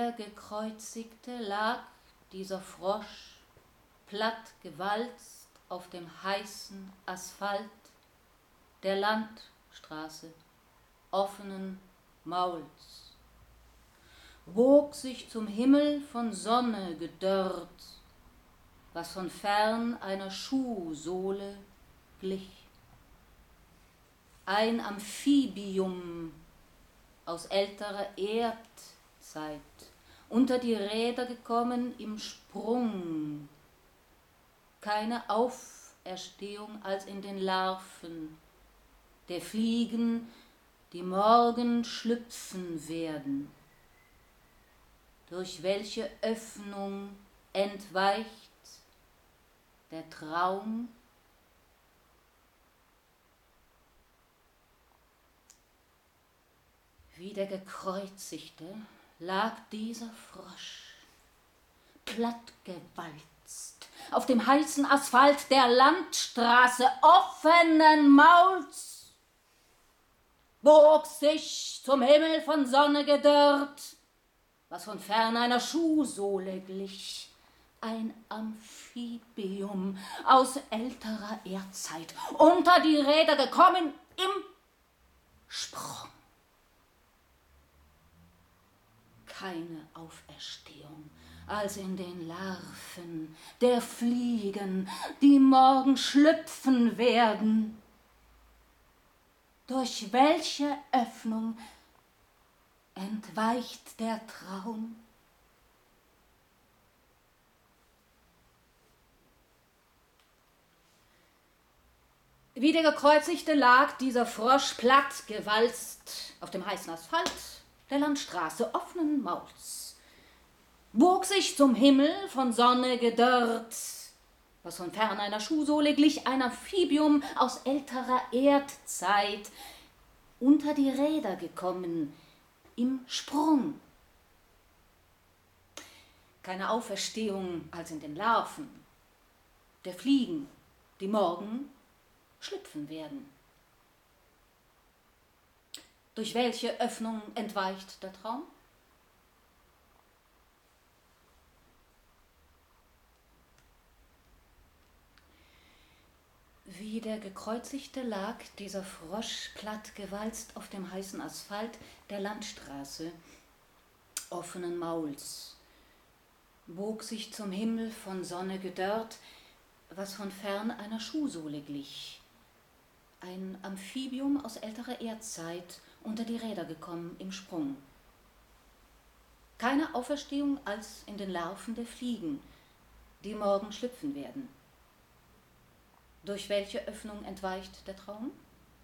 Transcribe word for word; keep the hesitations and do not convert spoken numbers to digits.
der Gekreuzigte lag, dieser Frosch, platt gewalzt auf dem heißen Asphalt der Landstraße, offenen Mauls, bog sich zum Himmel von Sonne gedörrt, was von fern einer Schuhsohle glich. Ein Amphibium aus älterer Erdzeit, unter die Räder gekommen im Sprung, keine Auferstehung als in den Larven der Fliegen, die morgen schlüpfen werden. Durch welche Öffnung entweicht der Traum? Wie der Gekreuzigte lag dieser Frosch, plattgewalzt, auf dem heißen Asphalt der Landstraße, offenen Mauls, bog sich zum Himmel von Sonne gedörrt, was von fern einer Schuhsohle glich, ein Amphibium aus älterer Erdzeit, unter die Räder gekommen im Sprung. Keine Auferstehung als in den Larven der Fliegen, die morgen schlüpfen werden. Durch welche Öffnung entweicht der Traum? Wie der Gekreuzigte lag dieser Frosch platt gewalzt auf dem heißen Asphalt der Landstraße, offenen Mauls, bog sich zum Himmel von Sonne gedörrt, was von fern einer Schuhsohle glich, ein Amphibium aus älterer Erdzeit, unter die Räder gekommen im Sprung. Keine Auferstehung als in den Larven der Fliegen, die morgen schlüpfen werden. Durch welche Öffnung entweicht der Traum? Wie der Gekreuzigte lag dieser Frosch plattgewalzt auf dem heißen Asphalt der Landstraße, offenen Mauls, bog sich zum Himmel von Sonne gedörrt, was von fern einer Schuhsohle glich, ein Amphibium aus älterer Erdzeit, unter die Räder gekommen im Sprung. Keine Auferstehung als in den Larven der Fliegen, die morgen schlüpfen werden. Durch welche Öffnung entweicht der Traum?